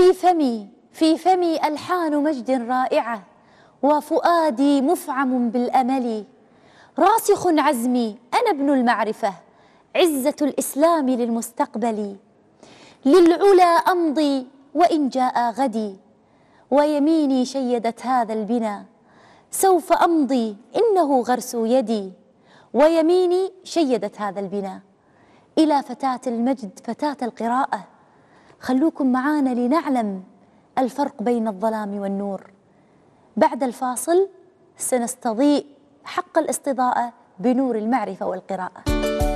في فمي ألحان مجد رائعة، وفؤادي مفعم بالأمل. راسخ عزمي أنا ابن المعرفة، عزة الإسلام للمستقبل. للعلا أمضي وإن جاء غدي، ويميني شيدت هذا البنا. سوف أمضي إنه غرس يدي، ويميني شيدت هذا البنا. إلى فتاة المجد فتاة القراءة، خلوكم معانا لنعلم الفرق بين الظلام والنور. بعد الفاصل سنستضيء حق الاستضاءة بنور المعرفة والقراءة.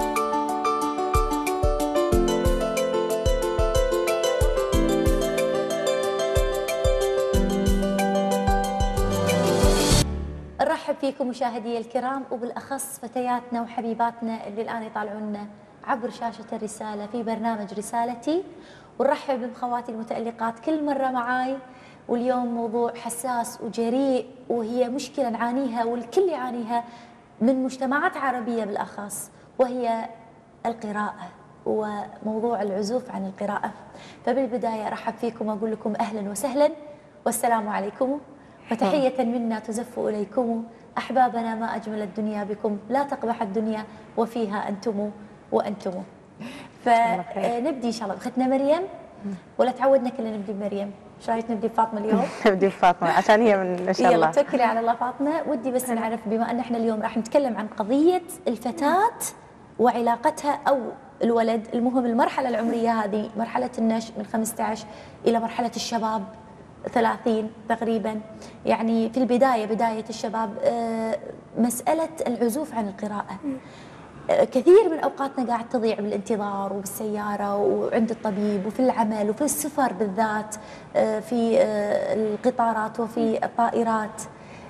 نرحب فيكم مشاهدي الكرام، وبالأخص فتياتنا وحبيباتنا اللي الآن يطالعونا عبر شاشة الرسالة في برنامج رسالتي. ونرحب بخواتي المتألقات كل مرة معاي، واليوم موضوع حساس وجريء، وهي مشكلة نعانيها والكل يعانيها من مجتمعات عربية بالأخص، وهي القراءة وموضوع العزوف عن القراءة. فبالبداية أرحب فيكم وأقول لكم أهلا وسهلا والسلام عليكم، وتحية منا تزف إليكم. أحبابنا ما أجمل الدنيا بكم، لا تقبح الدنيا وفيها أنتم وأنتم. فنبدي إن شاء الله بأختنا مريم، ولا تعودنا كلنا نبدي بمريم؟ ايش رايك نبدي بفاطمه اليوم؟ نبدي بفاطمه عشان هي من ان شاء الله. يلا توكلي على الله فاطمه. ودي بس نعرف، بما ان احنا اليوم راح نتكلم عن قضيه الفتاه وعلاقتها او الولد، المهم المرحله العمريه هذه، مرحله النشء من 15 الى مرحله الشباب 30 تقريبا، يعني في البدايه بدايه الشباب. مساله العزوف عن القراءه كثير من أوقاتنا قاعد تضيع بالانتظار وبالسيارة وعند الطبيب وفي العمل وفي السفر بالذات، في القطارات وفي الطائرات.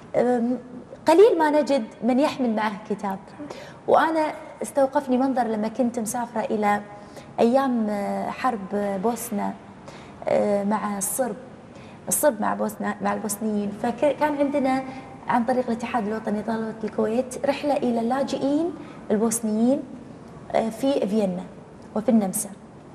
قليل ما نجد من يحمل معه كتاب. وأنا استوقفني منظر لما كنت مسافرة إلى أيام حرب بوسنا مع الصرب مع بوسنا مع البوسنيين. فكان عندنا عن طريق الاتحاد الوطني طلبة الكويت رحلة إلى اللاجئين البوسنيين في فيينا وفي النمسا.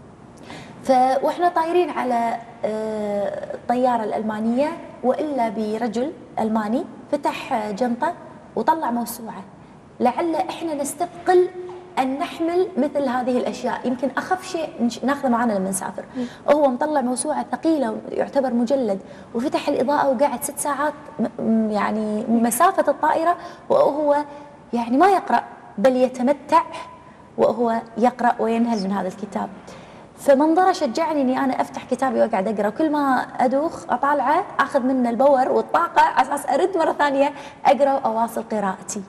واحنا طايرين على الطيارة الألمانية، وإلا برجل ألماني فتح جنطة وطلع موسوعة، لعل احنا نستثقل أن نحمل مثل هذه الأشياء، يمكن أخف شيء ناخذه معنا لما نسافر. هو مطلع موسوعة ثقيلة يعتبر مجلد، وفتح الإضاءة وقعد 6 ساعات يعني مسافة الطائرة، وهو يعني ما يقرأ بل يتمتع وهو يقرأ وينهل من هذا الكتاب. فمنظره شجعني اني انا افتح كتابي واقعد اقرا، وكل ما ادوخ اطالعه اخذ منه الباور والطاقه على اساس ارد مره ثانيه اقرا واواصل قراءتي.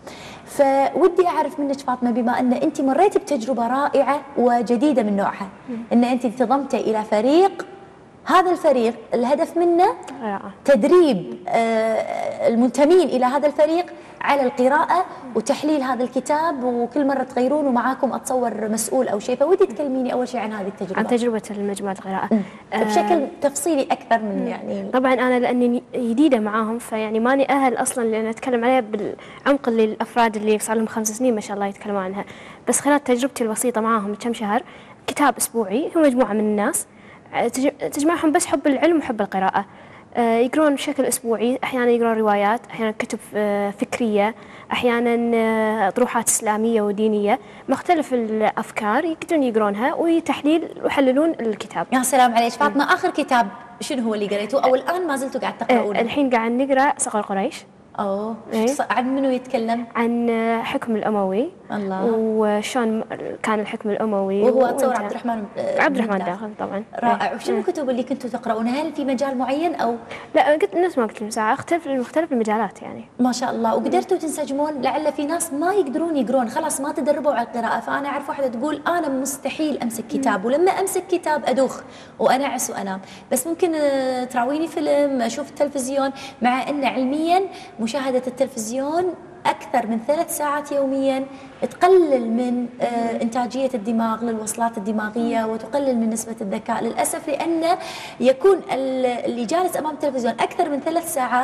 فودي اعرف منك فاطمه، بما ان انت مريتي بتجربه رائعه وجديده من نوعها، ان انت انتضمتي الى فريق، هذا الفريق الهدف منه تدريب المنتمين الى هذا الفريق على القراءة وتحليل هذا الكتاب، وكل مرة تغيرون ومعاكم أتصور مسؤول أو شيء. فودي تكلميني أول شيء عن هذه التجربة، عن تجربة المجموعة القراءة بشكل تفصيلي أكثر من يعني. طبعا أنا لأني جديدة معاهم، فيعني ماني أهل أصلا لأن أتكلم عليها بالعمق اللي الأفراد اللي صار لهم 5 سنين ما شاء الله يتكلمون عنها. بس خلال تجربتي البسيطة معاهم كم شهر، كتاب أسبوعي، هو مجموعة من الناس تجمعهم بس حب العلم وحب القراءة. يقرون بشكل أسبوعي، أحيانا يقرون روايات، أحيانا كتب فكرية، أحيانا طروحات إسلامية ودينية، مختلف الأفكار يقدرون يقرونها ويتحليل ويحللون الكتاب. يا سلام عليك فاطمة، آخر كتاب شنو هو اللي قريتوه أو الآن ما زلتوا قاعد تقرؤونه؟ الحين قاعد نقرأ صقر قريش. عن منو يتكلم؟ عن حكم الأموي. الله. وشون كان الحكم الأموي، وهو تصور عبد الرحمن داخل طبعا. رائع. وشنو الكتب اللي كنتوا تقرؤونها؟ هل في مجال معين أو لا؟ قلت نفس ما قلت ساعة، مختلف المجالات يعني. ما شاء الله. وقدرتوا تنسجمون؟ لعل في ناس ما يقدرون يقرون، خلاص ما تدربوا على القراءة. فأنا أعرف واحدة تقول أنا مستحيل أمسك كتاب، ولما أمسك كتاب أدوخ وأنعس وأنام. بس ممكن تراويني فيلم، أشوف التلفزيون، مع أن علميا مشاهدة التلفزيون أكثر من 3 ساعات يوميا تقلل من إنتاجية الدماغ للوصلات الدماغية، وتقلل من نسبة الذكاء للأسف، لأن يكون اللي جالس أمام التلفزيون أكثر من 3 ساعات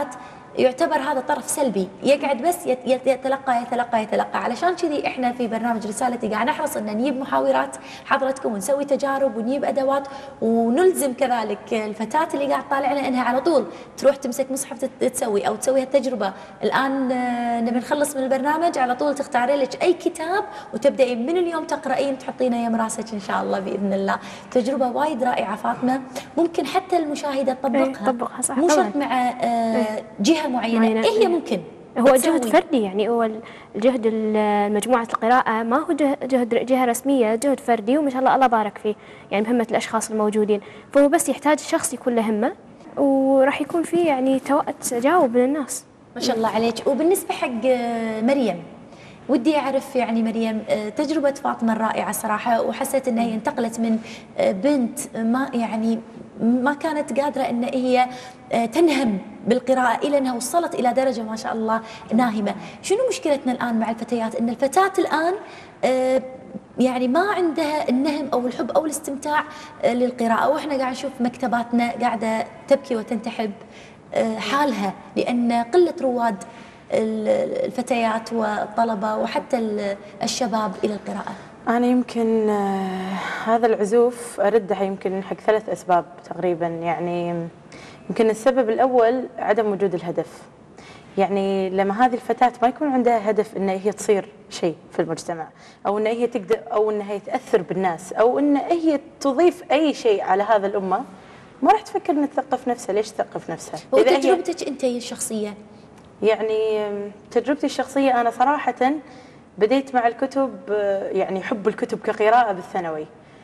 يعتبر هذا طرف سلبي، يقعد بس يتلقى يتلقى يتلقى. علشان كذي احنا في برنامج رسالتي قاعد نحرص ان نجيب محاورات حضرتكم ونسوي تجارب ونجيب ادوات، ونلزم كذلك الفتاه اللي قاعد طالع لنا انها على طول تروح تمسك مصحف تسوي او تسوي هالتجربه. الان نبي نخلص من البرنامج على طول تختاري لك اي كتاب وتبدأي من اليوم تقرأين، تحطينه يم راسك إن شاء الله بإذن الله. تجربة وايد رائعة فاطمة، ممكن حتى المشاهدة تطبقها صح، مو شرط مع جهة معينة. إيه هي ممكن هو جهد فردي، يعني هو الجهد مجموعة القراءة ما هو جهد جهة رسمية، جهد فردي وما شاء الله الله بارك فيه، يعني بهمة الأشخاص الموجودين. فهو بس يحتاج شخص يكون له همة، وراح يكون فيه يعني تجاوب من الناس. ما شاء الله عليك. وبالنسبة حق مريم، ودي أعرف يعني مريم تجربة فاطمة الرائعة صراحة، وحسيت أنها انتقلت من بنت ما كانت قادرة أن هي تنهم بالقراءة إلى أنها وصلت إلى درجة ما شاء الله ناهمة. شنو مشكلتنا الآن مع الفتيات؟ أن الفتاة الآن يعني ما عندها النهم أو الحب أو الاستمتاع للقراءة، وإحنا قاعد نشوف مكتباتنا قاعدة تبكي وتنتحب حالها لأن قلة رواد الفتيات والطلبة وحتى الشباب إلى القراءة. أنا يمكن هذا العزوف أردها يمكن حق 3 أسباب تقريبا. يعني يمكن السبب الأول عدم وجود الهدف. يعني لما هذه الفتاة ما يكون عندها هدف ان هي تصير شيء في المجتمع، او ان هي تقدر، او ان هي تأثر بالناس، او ان هي تضيف اي شيء على هذا الأمة، ما راح تفكر ان تثقف نفسها. ليش تثقف نفسها؟ وتجربتك انت الشخصية؟ يعني تجربتي الشخصية أنا صراحة بديت مع الكتب، يعني حب الكتب كقراءة بالثانوي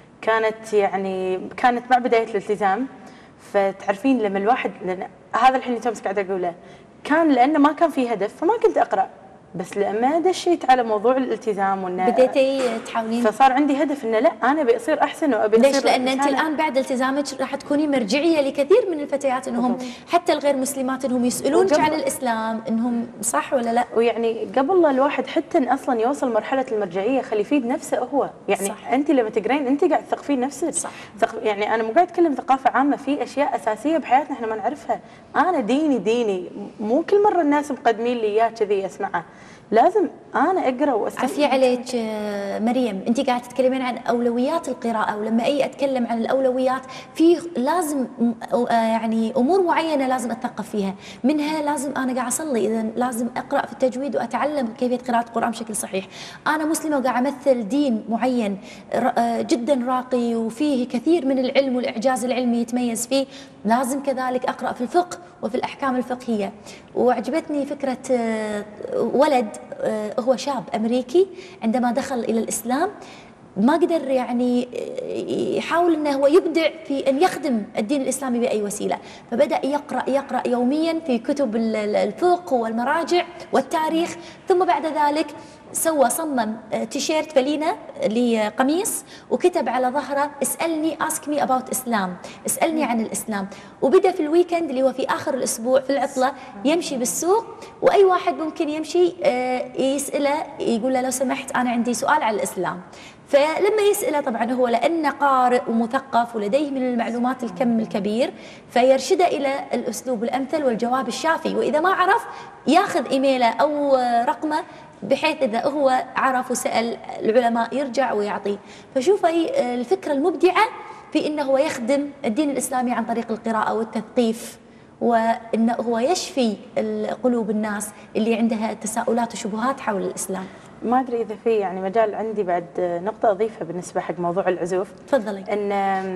كانت مع بداية الالتزام. فتعرفين لما الواحد، لأن هذا الحين تومس قاعدة أقوله، كان لأنه ما كان في هدف فما كنت أقرأ، بس لما دشيت على موضوع الالتزام بديتي تحاولين، فصار عندي هدف انه لا انا بصير احسن وابي اصير. ليش؟ لان انت الان بعد التزامك راح تكوني مرجعيه لكثير من الفتيات انهم حتى الغير مسلمات انهم يسالونك عن الاسلام، انهم صح ولا لا؟ ويعني قبل لا الواحد حتى إن اصلا يوصل مرحله المرجعيه خلي يفيد نفسه هو. يعني صح. انت لما تقرين انت قاعد تثقفين نفسك. صح. يعني انا مو قاعد اتكلم ثقافه عامه، في اشياء اساسيه بحياتنا احنا ما نعرفها. انا ديني مو كل مره الناس مقدمين لي اياه كذي اسمعه، لازم انا اقرا واستمع. عافية عليك مريم، انت قاعده تتكلمين عن اولويات القراءه، ولما اي اتكلم عن الاولويات في لازم يعني امور معينه لازم اتثقف فيها، منها لازم انا قاعد اصلي، اذا لازم اقرا في التجويد واتعلم كيفيه قراءه القران بشكل صحيح. انا مسلمه وقاعد امثل دين معين جدا راقي وفيه كثير من العلم والاعجاز العلمي يتميز فيه، لازم كذلك اقرا في الفقه وفي الاحكام الفقهيه. وعجبتني فكره ولد هو شاب أمريكي عندما دخل إلى الإسلام ما قدر يعني يحاول أنه هو يبدع في أن يخدم الدين الإسلامي بأي وسيلة، فبدأ يقرأ يوميا في كتب الفقه والمراجع والتاريخ، ثم بعد ذلك صمم تيشيرت فلينة لقميص وكتب على ظهره اسألني ask me about Islam، اسألني عن الإسلام. وبدأ في الويكند اللي هو في آخر الأسبوع في العطلة يمشي بالسوق، وأي واحد ممكن يمشي يسأله يقول له لو سمحت أنا عندي سؤال عن الإسلام. فلما يسأله طبعا هو لأنه قارئ ومثقف ولديه من المعلومات الكم الكبير، فيرشده إلى الأسلوب الأمثل والجواب الشافي، وإذا ما عرف ياخذ إيميله أو رقمه بحيث إذا هو عرف وسأل العلماء يرجع ويعطيه. فشوفي الفكرة المبدعة في أنه هو يخدم الدين الإسلامي عن طريق القراءة والتثقيف، وأنه هو يشفي قلوب الناس اللي عندها تساؤلات وشبهات حول الإسلام. ما أدري إذا في يعني مجال عندي بعد نقطة أضيفها بالنسبة حق موضوع العزوف. تفضلي. أن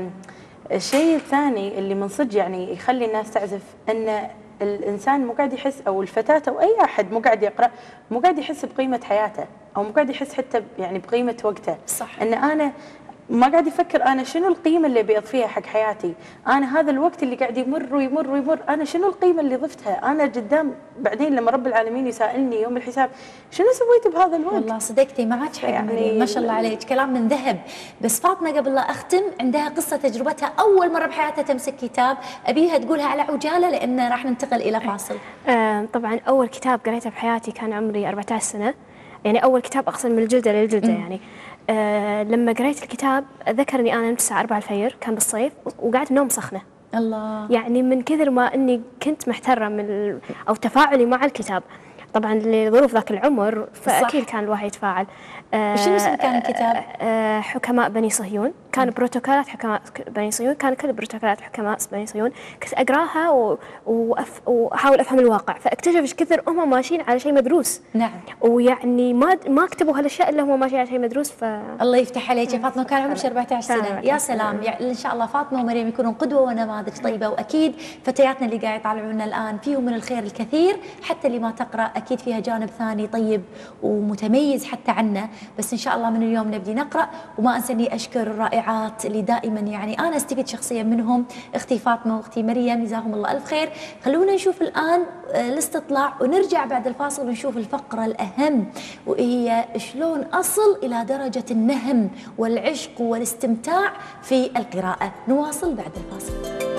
الشيء الثاني اللي من صدق يعني يخلي الناس تعزف، أن الإنسان مو قاعد يحس، أو الفتاة أو أي أحد مو قاعد يقرأ، مو قاعد يحس بقيمة حياته، أو مو قاعد يحس حتى يعني بقيمة وقته. صح. أن أنا ما قاعد يفكر أنا شنو القيمة اللي بيضفيها حق حياتي، أنا هذا الوقت اللي قاعد يمر أنا شنو القيمة اللي ضفتها، أنا قدام بعدين لما رب العالمين يسائلني يوم الحساب شنو سويت بهذا الوقت. والله صدقتي معك حق يعني ما شاء الله عليك، كلام من ذهب. بس فاطمة قبل لا أختم عندها قصة تجربتها أول مرة بحياتها تمسك كتاب، أبيها تقولها على عجالة لأن راح ننتقل إلى فاصل. طبعا أول كتاب قريته بحياتي كان عمري 14 سنة، يعني أول كتاب أقصد من الجلدة للجلدة يعني. لما قريت الكتاب ذكرني أنا نمت الساعة 4 الفجر، كان بالصيف وقعدت نوم سخنة، الله. يعني من كثر ما اني كنت محترة من او تفاعلي مع الكتاب، طبعا لظروف ذاك العمر فاكيد كان الواحد يتفاعل. شنو اسم كان الكتاب؟ حكماء بني صهيون، كان بروتوكولات حكماء بني صهيون، كان كل بروتوكولات حكماء بني صهيون. كنت اقراها واحاول افهم الواقع، فاكتشف ايش كثر هم ماشيين على شيء مدروس. نعم. ويعني ما كتبوا هالاشياء الا هم ماشيين على شيء مدروس. الله يفتح عليك يا فاطمه، كان عمرك 14 سنه. يا سلام، يعني ان شاء الله فاطمه ومريم يكونون قدوه ونماذج طيبه، واكيد فتياتنا اللي قاعد يطالعونا الان فيهم من الخير الكثير، حتى اللي ما تقرا اكيد فيها جانب ثاني طيب ومتميز حتى عنا. بس ان شاء الله من اليوم نبدي نقرا. وما انسى اني اشكر الرائعات اللي دائما يعني انا استفيد شخصيا منهم، اختي فاطمه واختي مريم جزاهم الله الف خير. خلونا نشوف الان الاستطلاع ونرجع بعد الفاصل ونشوف الفقره الاهم، وهي شلون اصل الى درجه النهم والعشق والاستمتاع في القراءه. نواصل بعد الفاصل.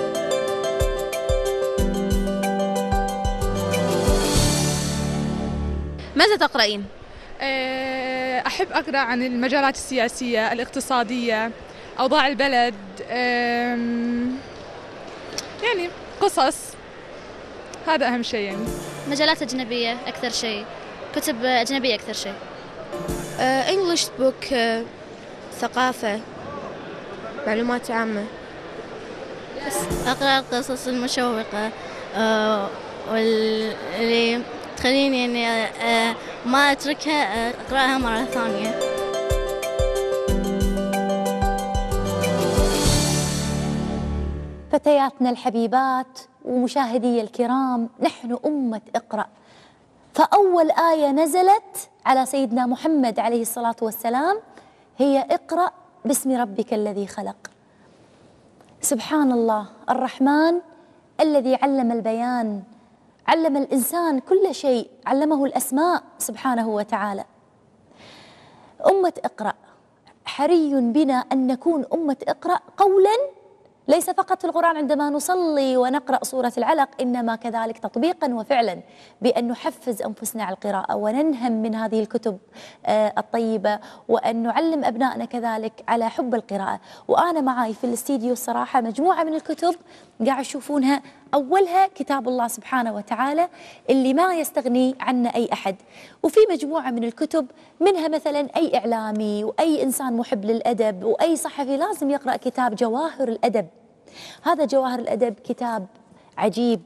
ماذا تقرأين؟ أحب أقرأ عن المجالات السياسية، الاقتصادية، أوضاع البلد، يعني قصص، هذا أهم شيء يعني. مجالات أجنبية أكثر شيء، كتب أجنبية أكثر شيء. English book، ثقافة، معلومات عامة. أقرأ القصص المشوقة واللي تخليني يعني ما أتركها، أقرأها مرة ثانية. فتياتنا الحبيبات ومشاهدي الكرام، نحن أمة اقرأ. فأول آية نزلت على سيدنا محمد عليه الصلاة والسلام هي اقرأ باسم ربك الذي خلق. سبحان الله، الرحمن الذي علم البيان، علم الإنسان كل شيء، علمه الأسماء سبحانه وتعالى. أمة اقرأ، حري بنا أن نكون أمة اقرأ قولاً، ليس فقط في القرآن عندما نصلي ونقرأ سورة العلق، إنما كذلك تطبيقاً وفعلاً، بأن نحفز أنفسنا على القراءة وننهم من هذه الكتب الطيبة، وأن نعلم أبنائنا كذلك على حب القراءة. وأنا معي في الاستديو الصراحة مجموعة من الكتب قاعد يشوفونها، أولها كتاب الله سبحانه وتعالى اللي ما يستغني عنه أي أحد، وفي مجموعة من الكتب منها مثلا أي إعلامي وأي إنسان محب للأدب وأي صحفي لازم يقرأ كتاب جواهر الأدب. هذا جواهر الأدب كتاب عجيب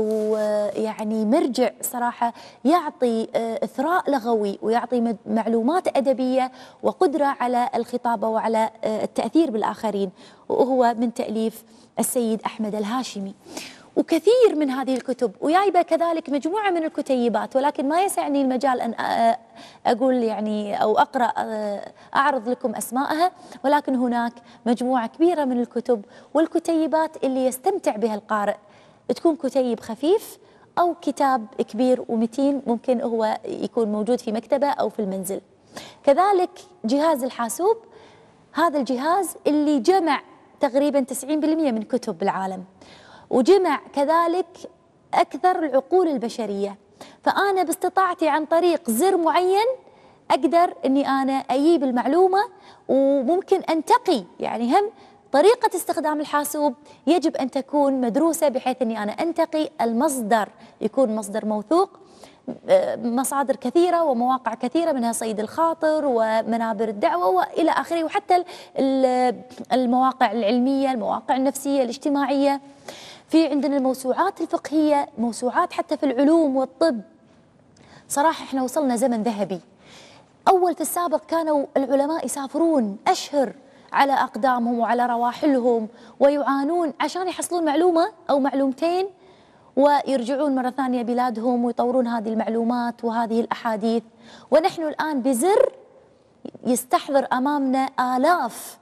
ويعني مرجع صراحة، يعطي إثراء لغوي ويعطي معلومات أدبية وقدرة على الخطابة وعلى التأثير بالآخرين، وهو من تأليف السيد أحمد الهاشمي. وكثير من هذه الكتب وجايبه كذلك مجموعة من الكتيبات، ولكن ما يسعني المجال أن أقول يعني أو أقرأ أعرض لكم أسماءها، ولكن هناك مجموعة كبيرة من الكتب والكتيبات اللي يستمتع بها القارئ، تكون كتيب خفيف أو كتاب كبير ومتين ممكن هو يكون موجود في مكتبة أو في المنزل. كذلك جهاز الحاسوب، هذا الجهاز اللي جمع تقريبا 90% من كتب العالم، وجمع كذلك أكثر العقول البشرية. فأنا باستطاعتي عن طريق زر معين أقدر أني أنا أجيب المعلومة، وممكن أنتقي يعني هم طريقة استخدام الحاسوب يجب أن تكون مدروسة بحيث أني أنا أنتقي المصدر يكون مصدر موثوق. مصادر كثيرة ومواقع كثيرة منها صيد الخاطر ومنابر الدعوة وإلى آخره، وحتى المواقع العلمية، المواقع النفسية الاجتماعية. في عندنا الموسوعات الفقهية، موسوعات حتى في العلوم والطب. صراحة احنا وصلنا زمن ذهبي. أول في السابق كانوا العلماء يسافرون أشهر على أقدامهم وعلى رواحلهم ويعانون عشان يحصلون معلومة أو معلومتين ويرجعون مرة ثانية بلادهم ويطورون هذه المعلومات وهذه الأحاديث. ونحن الآن بزر يستحضر أمامنا آلاف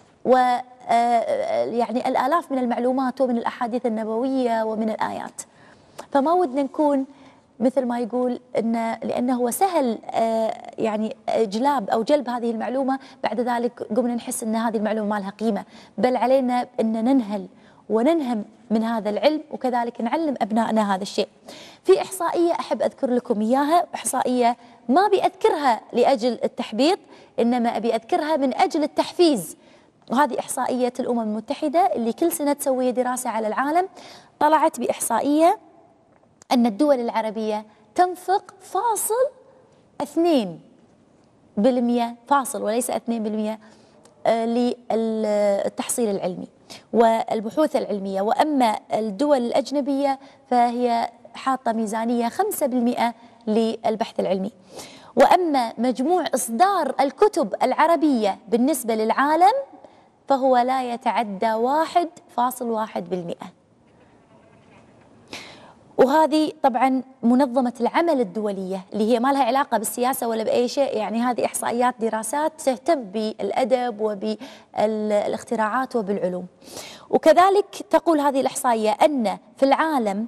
يعني الآلاف من المعلومات ومن الأحاديث النبوية ومن الآيات. فما ودنا نكون مثل ما يقول لأنه هو سهل يعني إجلاب أو جلب هذه المعلومة، بعد ذلك قمنا نحس أن هذه المعلومة ما لها قيمة، بل علينا أن ننهل وننهم من هذا العلم وكذلك نعلم أبنائنا هذا الشيء. في إحصائية أحب أذكر لكم إياها، إحصائية ما بأذكرها لأجل التحبيط، إنما أبي أذكرها من أجل التحفيز. وهذه إحصائية الأمم المتحدة اللي كل سنة تسوي دراسة على العالم، طلعت بإحصائية أن الدول العربية تنفق 2% فاصل وليس 2% للتحصيل العلمي والبحوث العلمية، وأما الدول الأجنبية فهي حاطة ميزانية 5% للبحث العلمي. وأما مجموع إصدار الكتب العربية بالنسبة للعالم فهو لا يتعدى 1.1%. وهذه طبعا منظمة العمل الدولية اللي هي ما لها علاقة بالسياسة ولا بأي شيء، يعني هذه إحصائيات دراسات تهتم بالأدب وبالاختراعات وبالعلوم. وكذلك تقول هذه الإحصائية أن في العالم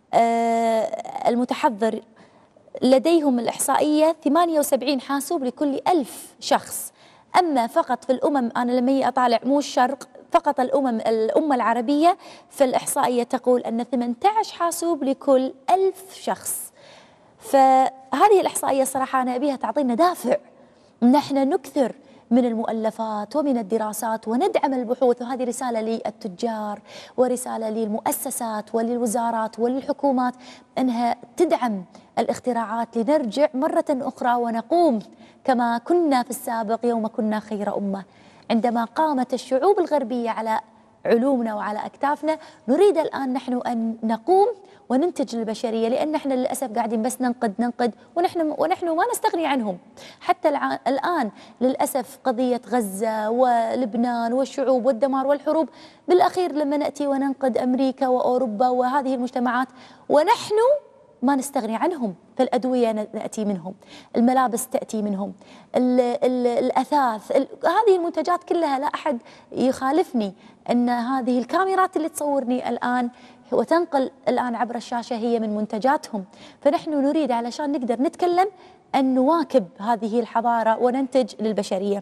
المتحضر لديهم الإحصائية 78 حاسوب لكل 1000 شخص. أما فقط في الأمم، أنا لما هي أطالع مو الشرق فقط، الأمة العربية، فالإحصائية تقول أن 18 حاسوب لكل 1000 شخص. فهذه الإحصائية صراحة أنا أبيها تعطينا دافع نحن نكثر من المؤلفات ومن الدراسات وندعم البحوث. وهذه رسالة للتجار ورسالة للمؤسسات وللوزارات وللحكومات أنها تدعم الاختراعات لنرجع مرة أخرى ونقوم كما كنا في السابق يوم كنا خير أمة. عندما قامت الشعوب الغربية على علومنا وعلى أكتافنا، نريد الآن نحن أن نقوم وننتج للبشرية، لأن احنا للأسف قاعدين بس ننقد ونحن ما نستغني عنهم. حتى الآن للأسف قضية غزة ولبنان والشعوب والدمار والحروب، بالأخير لما نأتي وننقد أمريكا وأوروبا وهذه المجتمعات ونحن ما نستغني عنهم. فالأدوية نأتي منهم، الملابس تأتي منهم، الأثاث، هذه المنتجات كلها لا أحد يخالفني أن هذه الكاميرات اللي تصورني الآن وتنقل الآن عبر الشاشة هي من منتجاتهم. فنحن نريد علشان نقدر نتكلم أن نواكب هذه الحضارة وننتج للبشرية،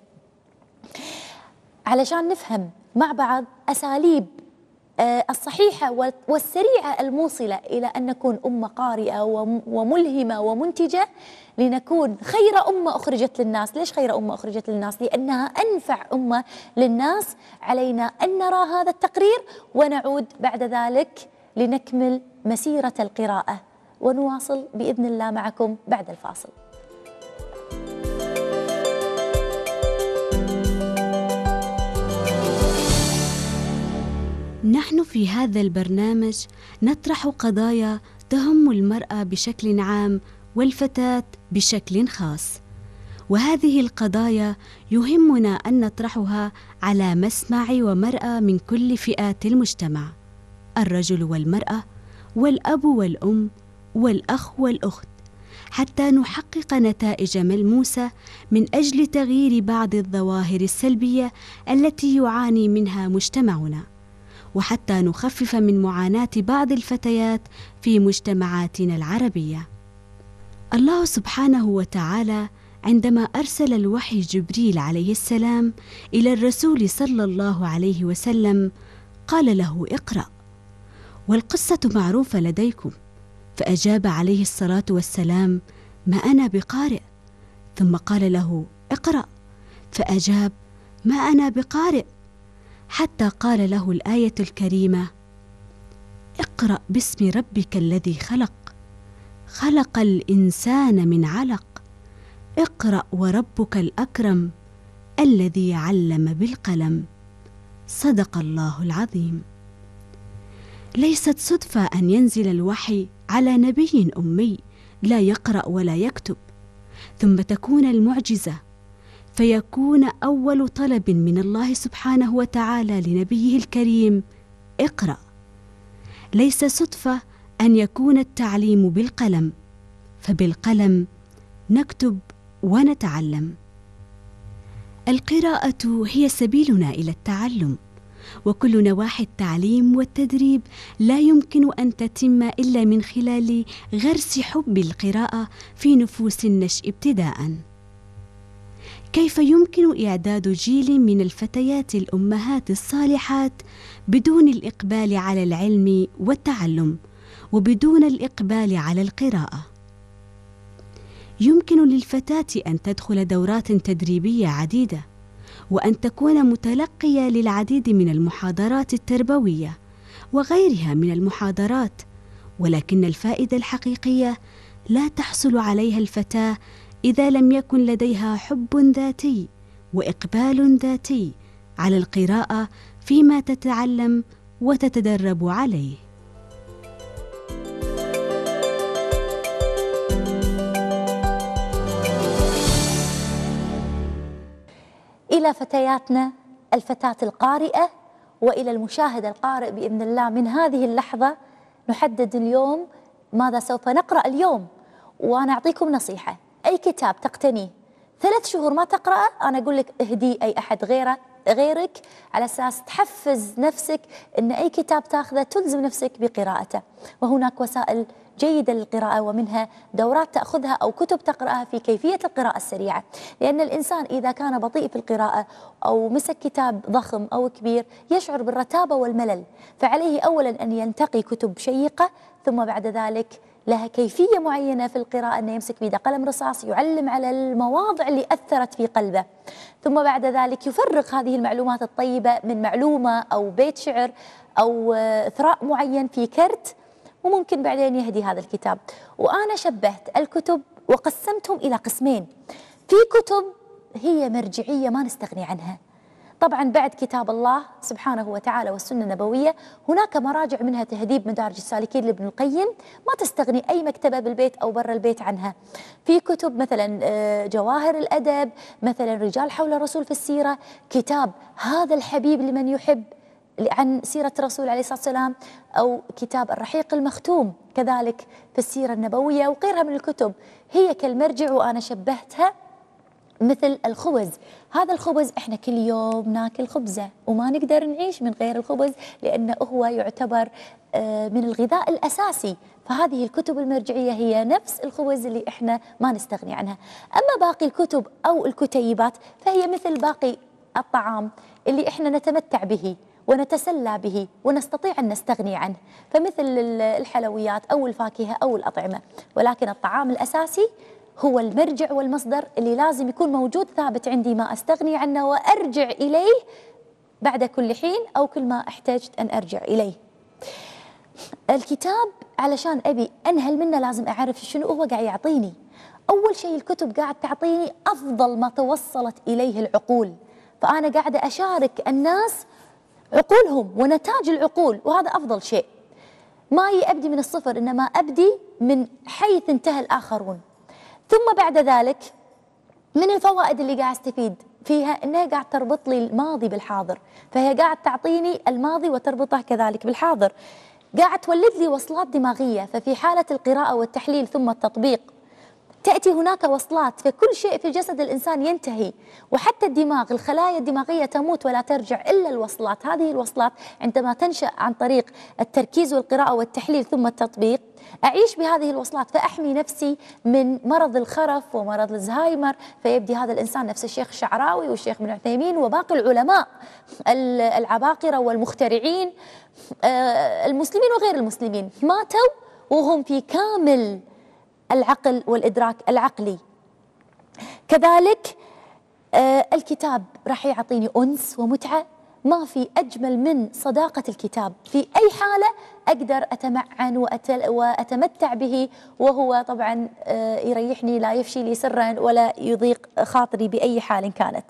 علشان نفهم مع بعض أساليب الصحيحة والسريعة الموصلة إلى أن نكون أمة قارئة وملهمة ومنتجة، لنكون خير أمة أخرجت للناس. ليش خير أمة أخرجت للناس؟ لأنها أنفع أمة للناس. علينا أن نرى هذا التقرير ونعود بعد ذلك لنكمل مسيرة القراءة ونواصل بإذن الله معكم بعد الفاصل. نحن في هذا البرنامج نطرح قضايا تهم المرأة بشكل عام والفتاة بشكل خاص، وهذه القضايا يهمنا أن نطرحها على مسمع ومرأة من كل فئات المجتمع، الرجل والمرأة والأب والأم والأخ والأخت، حتى نحقق نتائج ملموسة من أجل تغيير بعض الظواهر السلبية التي يعاني منها مجتمعنا، وحتى نخفف من معاناة بعض الفتيات في مجتمعاتنا العربية. الله سبحانه وتعالى عندما أرسل الوحي جبريل عليه السلام إلى الرسول صلى الله عليه وسلم قال له اقرأ، والقصة معروفة لديكم، فأجاب عليه الصلاة والسلام ما أنا بقارئ، ثم قال له اقرأ، فأجاب ما أنا بقارئ، حتى قال له الآية الكريمة اقرأ باسم ربك الذي خلق، خلق الإنسان من علق، اقرأ وربك الأكرم الذي علم بالقلم، صدق الله العظيم. ليست صدفة أن ينزل الوحي على نبي أمي لا يقرأ ولا يكتب، ثم تكون المعجزة فيكون أول طلب من الله سبحانه وتعالى لنبيه الكريم اقرأ. ليس صدفة أن يكون التعليم بالقلم، فبالقلم نكتب ونتعلم. القراءة هي سبيلنا إلى التعلم، وكل نواحي التعليم والتدريب لا يمكن أن تتم إلا من خلال غرس حب القراءة في نفوس النشء ابتداءً. كيف يمكن إعداد جيل من الفتيات الأمهات الصالحات بدون الإقبال على العلم والتعلم وبدون الإقبال على القراءة؟ يمكن للفتاة أن تدخل دورات تدريبية عديدة، وأن تكون متلقية للعديد من المحاضرات التربوية وغيرها من المحاضرات، ولكن الفائدة الحقيقية لا تحصل عليها الفتاة إذا لم يكن لديها حب ذاتي وإقبال ذاتي على القراءة فيما تتعلم وتتدرب عليه. إلى فتياتنا الفتاة القارئة وإلى المشاهد القارئ بإذن الله، من هذه اللحظة نحدد اليوم ماذا سوف نقرأ اليوم. وأنا أعطيكم نصيحة: أي كتاب تقتنيه 3 شهور ما تقرأه، أنا أقول لك اهديه أي أحد غيرك على أساس تحفز نفسك أن أي كتاب تأخذه تلزم نفسك بقراءته. وهناك وسائل جيدة للقراءة، ومنها دورات تأخذها أو كتب تقرأها في كيفية القراءة السريعة، لأن الإنسان إذا كان بطيء في القراءة أو مسك كتاب ضخم أو كبير يشعر بالرتابة والملل، فعليه أولا أن ينتقي كتب شيقة، ثم بعد ذلك لها كيفية معينة في القراءة، أنه يمسك بيده قلم رصاص يعلم على المواضع اللي أثرت في قلبه، ثم بعد ذلك يفرغ هذه المعلومات الطيبة من معلومة أو بيت شعر أو ثراء معين في كرت، وممكن بعدين يهدي هذا الكتاب. وأنا شبهت الكتب وقسمتهم إلى قسمين: في كتب هي مرجعية ما نستغني عنها، طبعا بعد كتاب الله سبحانه وتعالى والسنة النبوية هناك مراجع، منها تهذيب مدارج السالكين لابن القيم، ما تستغني أي مكتبة بالبيت أو برا البيت عنها. في كتب مثلا جواهر الأدب، مثلا رجال حول الرسول في السيرة، كتاب هذا الحبيب لمن يحب عن سيرة الرسول عليه الصلاة والسلام، أو كتاب الرحيق المختوم كذلك في السيرة النبوية، وغيرها من الكتب هي كالمرجع. وأنا شبهتها مثل الخبز. هذا الخبز احنا كل يوم ناكل خبزة وما نقدر نعيش من غير الخبز، لأنه هو يعتبر من الغذاء الأساسي. فهذه الكتب المرجعية هي نفس الخبز اللي احنا ما نستغني عنها. أما باقي الكتب أو الكتيبات فهي مثل باقي الطعام اللي احنا نتمتع به ونتسلى به ونستطيع أن نستغني عنه، فمثل الحلويات أو الفاكهة أو الأطعمة. ولكن الطعام الأساسي هو المرجع والمصدر اللي لازم يكون موجود ثابت عندي، ما أستغني عنه وأرجع إليه بعد كل حين أو كل ما احتجت أن أرجع إليه. الكتاب علشان أبي أنهل منه لازم أعرف شنو هو قاعد يعطيني. أول شيء الكتب قاعد تعطيني أفضل ما توصلت إليه العقول، فأنا قاعدة أشارك الناس عقولهم ونتاج العقول، وهذا أفضل شيء. ما أبدي من الصفر، إنما أبدي من حيث انتهى الآخرون. ثم بعد ذلك من الفوائد اللي قاعد استفيد فيها انها قاعد تربط لي الماضي بالحاضر، فهي قاعد تعطيني الماضي وتربطه كذلك بالحاضر، قاعد تولد لي وصلات دماغية. ففي حالة القراءة والتحليل ثم التطبيق تأتي هناك وصلات، فكل شيء في جسد الإنسان ينتهي، وحتى الدماغ الخلايا الدماغية تموت ولا ترجع إلا الوصلات. هذه الوصلات عندما تنشأ عن طريق التركيز والقراءة والتحليل ثم التطبيق أعيش بهذه الوصلات، فأحمي نفسي من مرض الخرف ومرض الزهايمر. فيبدي هذا الإنسان نفس الشيخ الشعراوي والشيخ ابن عثيمين وباقي العلماء العباقرة والمخترعين المسلمين وغير المسلمين ماتوا وهم في كامل العقل والإدراك العقلي. كذلك الكتاب راح يعطيني أنس ومتعة، ما في أجمل من صداقة الكتاب. في أي حالة أقدر أتمعن وأتمتع به، وهو طبعا يريحني، لا يفشي لي سرا ولا يضيق خاطري بأي حال كانت.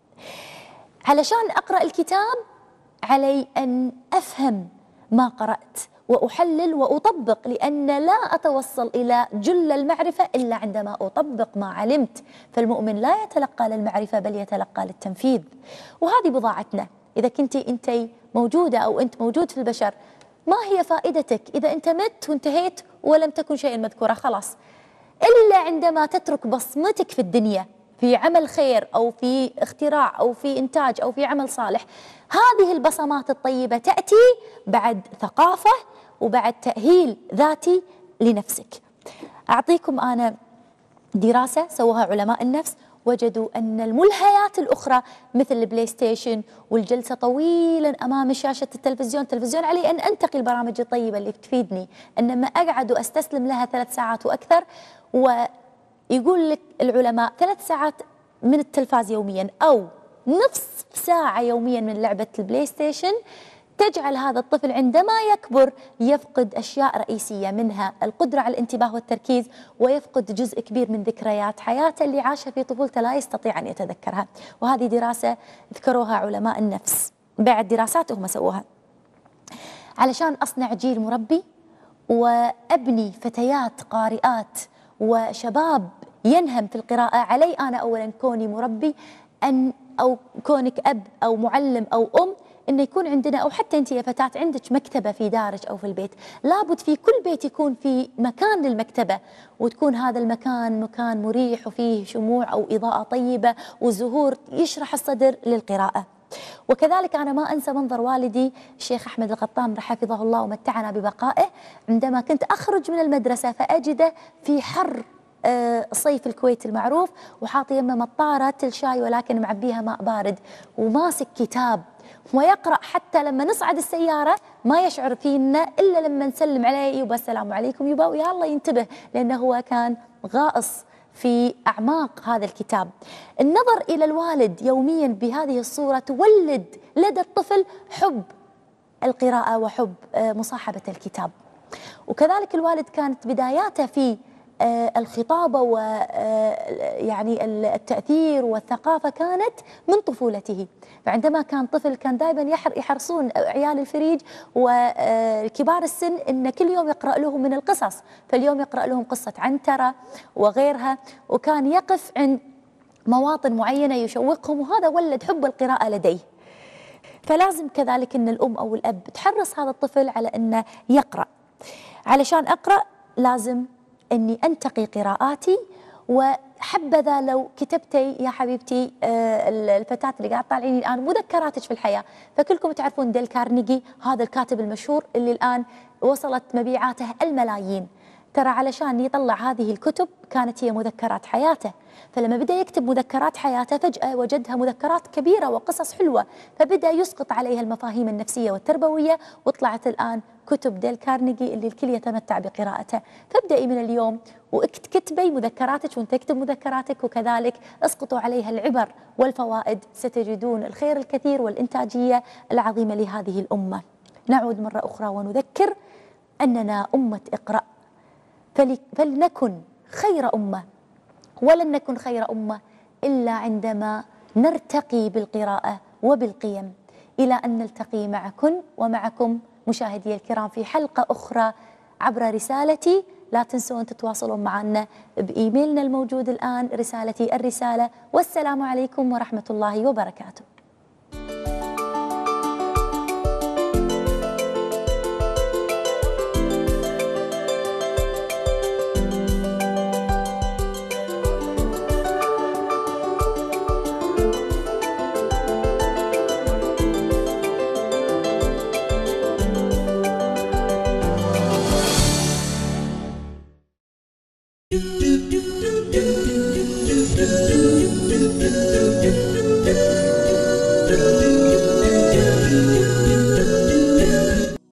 علشان أقرأ الكتاب علي أن أفهم ما قرأت وأحلل وأطبق، لأن لا أتوصل إلى جل المعرفة إلا عندما أطبق ما علمت. فالمؤمن لا يتلقى للمعرفة بل يتلقى للتنفيذ. وهذه بضاعتنا. إذا كنت أنت موجودة أو أنت موجود في البشر، ما هي فائدتك إذا أنت مت وانتهيت ولم تكن شيئا مذكورا؟ خلاص، إلا عندما تترك بصمتك في الدنيا في عمل خير أو في اختراع أو في إنتاج أو في عمل صالح. هذه البصمات الطيبة تأتي بعد ثقافة وبعد تأهيل ذاتي لنفسك. أعطيكم أنا دراسة سووها علماء النفس، وجدوا أن الملهيات الأخرى مثل البلاي ستيشن والجلسة طويلا أمام شاشة التلفزيون علي أن أنتقي البرامج الطيبة اللي تفيدني، إنما أقعد وأستسلم لها 3 ساعات وأكثر. ويقول لك العلماء 3 ساعات من التلفاز يوميا أو نصف ساعة يوميا من لعبة البلاي ستيشن تجعل هذا الطفل عندما يكبر يفقد أشياء رئيسية، منها القدرة على الانتباه والتركيز، ويفقد جزء كبير من ذكريات حياته اللي عاشها في طفولته لا يستطيع أن يتذكرها. وهذه دراسة ذكروها علماء النفس بعد دراسات هم سووها. علشان أصنع جيل مربي وأبني فتيات قارئات وشباب ينهم في القراءة، علي أنا أولا كوني مربي أو كونك أب أو معلم أو أم إنه يكون عندنا، أو حتى أنت يا فتاة عندك مكتبة في دارك أو في البيت. لابد في كل بيت يكون في مكان للمكتبة، وتكون هذا المكان مكان مريح وفيه شموع أو إضاءة طيبة وزهور يشرح الصدر للقراءة. وكذلك أنا ما أنسى منظر والدي الشيخ أحمد القطام حفظه الله ومتعنا ببقائه، عندما كنت أخرج من المدرسة فأجده في حر صيف الكويت المعروف وحاط يمه مطارة الشاي ولكن معبيها ماء بارد وماسك كتاب ويقرأ، حتى لما نصعد السيارة ما يشعر فينا إلا لما نسلم عليه يبا السلام عليكم يبا ويا الله ينتبه، لأنه هو كان غائص في أعماق هذا الكتاب. النظر إلى الوالد يوميا بهذه الصورة تولد لدى الطفل حب القراءة وحب مصاحبة الكتاب. وكذلك الوالد كانت بداياته في الخطابة ويعني التأثير والثقافة كانت من طفولته. فعندما كان طفل كان دائما يحرصون عيال الفريج وكبار السن إن كل يوم يقرأ لهم من القصص، فاليوم يقرأ لهم قصة عنترة وغيرها، وكان يقف عند مواطن معينة يشوقهم، وهذا ولد حب القراءة لديه. فلازم كذلك أن الأم أو الأب تحرص هذا الطفل على أنه يقرأ. علشان أقرأ لازم أني أنتقي قراءاتي، وحبذا لو كتبتي يا حبيبتي الفتاة اللي قاعد طالعين الآن مذكراتك في الحياة. فكلكم تعرفون ديل كارنيجي هذا الكاتب المشهور اللي الآن وصلت مبيعاته الملايين، ترى علشان يطلع هذه الكتب كانت هي مذكرات حياته. فلما بدأ يكتب مذكرات حياته فجأة وجدها مذكرات كبيرة وقصص حلوة، فبدأ يسقط عليها المفاهيم النفسية والتربوية، وطلعت الآن كتب ديل كارنيجي اللي الكل يتمتع بقراءته. فابدأي من اليوم وكتبي مذكراتك وانت تكتب مذكراتك، وكذلك اسقطوا عليها العبر والفوائد، ستجدون الخير الكثير والإنتاجية العظيمة لهذه الأمة. نعود مرة أخرى ونذكر أننا أمة اقرأ، فلنكن خير أمة، ولن نكن خير أمة إلا عندما نرتقي بالقراءة وبالقيم. إلى أن نلتقي معكن ومعكم مشاهدي الكرام في حلقة أخرى عبر رسالتي. لا تنسوا أن تتواصلون معنا بإيميلنا الموجود الآن، رسالتي الرسالة. والسلام عليكم ورحمة الله وبركاته. do do do do do do